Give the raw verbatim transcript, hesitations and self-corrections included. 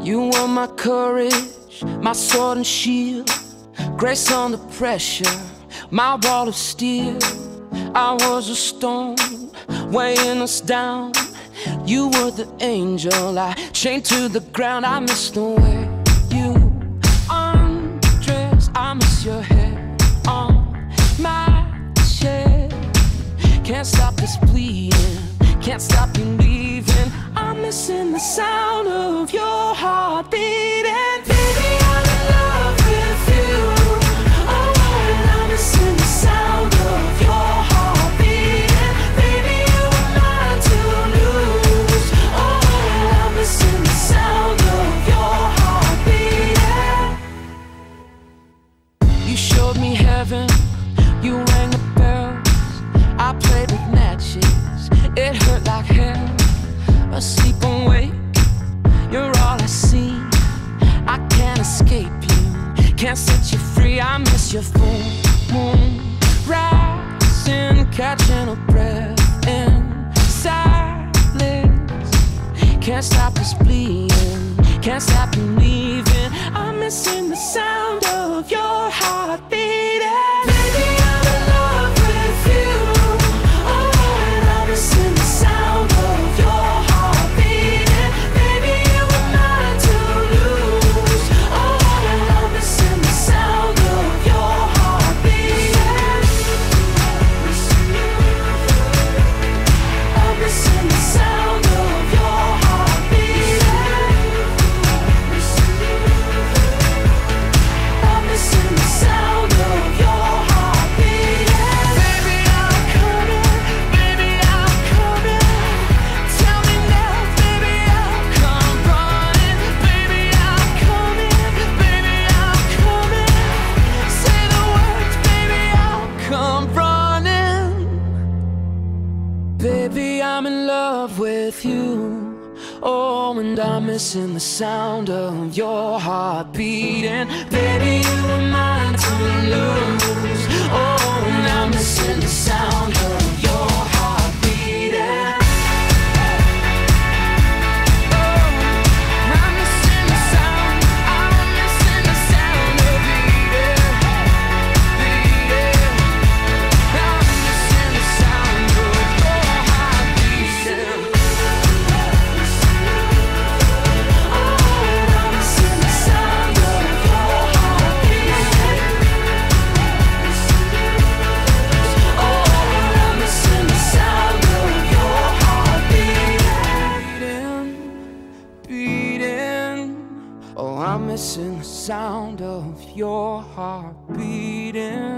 You were my courage, my sword and shield, grace under pressure, my wall of steel. I was a stone weighing us down. You were the angel I chained to the ground. I miss the way you undress. I miss your hair on my chest. Can't stop this bleeding, can't stop you leaving. I'm missing the sound of your heart beating. Baby, I'm in love with you. Oh, and I'm missing the sound of your heart beating. Baby, you were mine to lose. Oh, and I'm missing the sound of your heart beating. You showed me heaven, you rang the bells. I played with matches, it hurt like hell. Asleep awake, you're all I see. I can't escape you, can't set you free. I miss your full moon rising, catching a breath in silence. Can't stop us bleeding, can't stop you leaving. I'm missing the sound of your heart beating. Baby, I'm in love with you. Oh, and I'm missing the sound of your heart beating. Baby, you were mine to lose. Oh, and I'm missing the sound of your heart beating. I'm missing the sound of your heart beating. I'm missing the sound of your heart beating. Baby, I'm coming, baby, I'm coming. Tell me now, baby, I'll come running. Baby, I'm coming, baby, I'm coming. Say the words, baby, I'll come running. Baby, I'm in love with you. Oh, and I'm missing the sound of your heart beating. Baby, you were mine to lose. Oh, and I'm missing the sound of your heart beating. Oh, I'm missing the sound, I'm missing the sound of beating, beating. I'm missing the sound of your heart beating. Oh, I'm missing the sound of your heart beating.